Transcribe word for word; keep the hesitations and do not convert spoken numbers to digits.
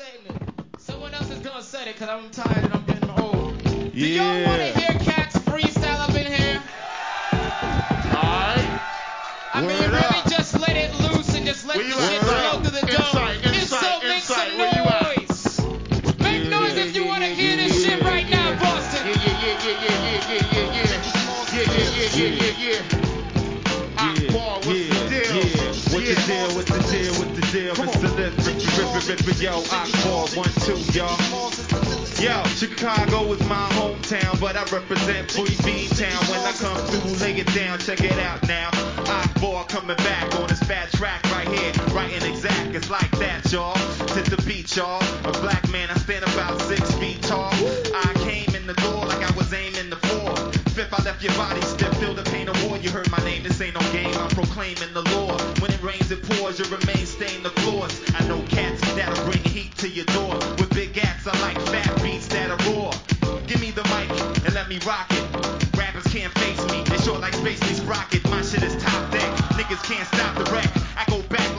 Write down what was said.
saying it. Someone else is gonna say it because I'm tired and I'm getting old. Do Yeah. y'all want to hear cats freestyle up in here? Alright. I mean, Word really up. just let it loose and just let Where the you shit at? flow through the dome. Insight, If insight, so, make insight. some Where you at? noise. Make Yeah, noise yeah, if you yeah, want to yeah, hear yeah, this shit yeah, right yeah. now, Boston. Yeah, yeah, yeah, yeah, yeah, yeah, yeah, yeah, yeah. Yeah, yeah, yeah, yeah, yeah, yeah. Akbar, what's the deal? Yeah, what's the deal, what's the deal, what's the deal? Mister Lift, Ripper, Ripper, Ripper, yo, Akbar, one, two, y'all. Yo, Chicago is my hometown, but I represent Boy Bean Town. When I come through, lay it down, check it out now. Akbar coming back on this fat track right here, writing exact, it's like that, y'all. To the beat, y'all. A black man, I stand about six feet tall. I came in the door like I was aiming the floor. Fifth, I left your body stiff, feel the pain of war. You heard my name, this ain't no game, I'm proclaiming the law. When it rains, it pours, you remain stain the floors. I know cats that'll bring heat to your door. With big gats, I like fat beats that'll roar. Give me the mic and let me rock it. Rappers can't face me, they short like Spacey's rocket. My